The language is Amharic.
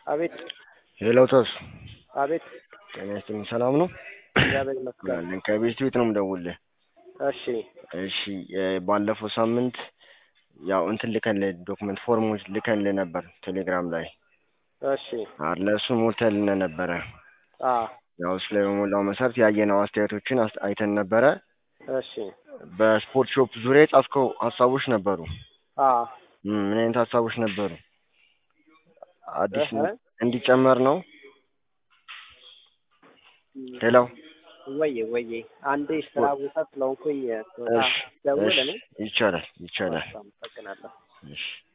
አቤት ሄሎ ቶስ አቤት ጤና ይስጥልኝ ሰላም ነው? እግዚአብሔር ይመስገን። አለን ከቤት ነው የምደውልልህ። እሺ እሺ ባለፈው ሳምንት ያው እንትን ልከንልህ ዶክመንት ፎርሞች ልከንልህ ነበር ቴሌግራም ላይ እሺ ለእሱ ሞልተህልን ነበረ። አ ያው እሱ ላይ በሞላው መሰረት ያየነው አስተያየቶችን አይተን ነበረ። እሺ በስፖርት ሾፕ ዙሪያ የጻፍከው ሀሳቦች ነበሩ። አ ምን አይነት ሀሳቦች ነበሩ? አዲስ እህ እንዲጨመር ነው? ሄሎ ወይ አንዴ ስራ ቦታ ስለሆንኩኝ እሺ ደውል እኔ ይቻላል። አመሰግናለሁ። እሺ